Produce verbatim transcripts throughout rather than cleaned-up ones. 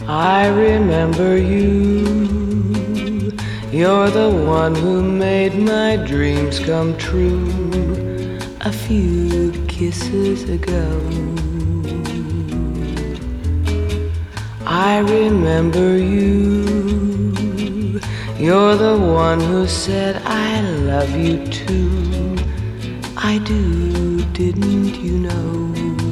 I remember you. You're the one who made my dreams come true a few kisses ago. I remember you. You're the one who said I love you too. I do, didn't you know?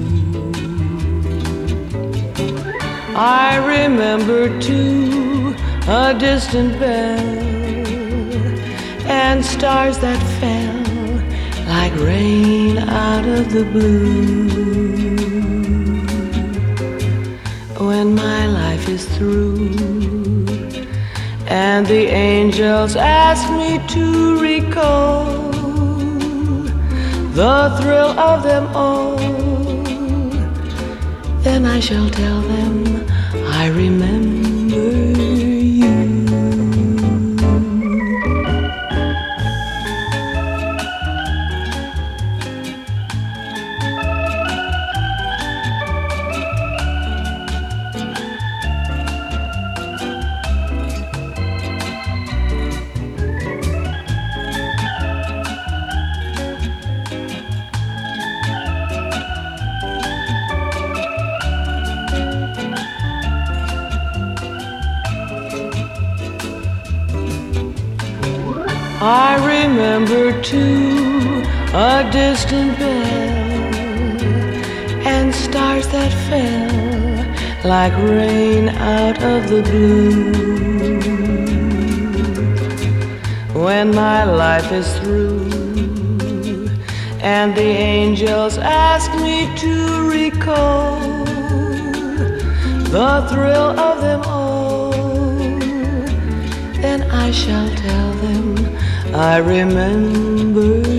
I remember too a distant bell and stars that fell like rain out of the blue. When my life is through and the angels ask me to recall the thrill of them all, then I shall tell them I remember you. I remember too a distant bell and stars that fell like rain out of the blue. When my life is through and the angels ask me to recall the thrill of them all, then I shall tell them I remember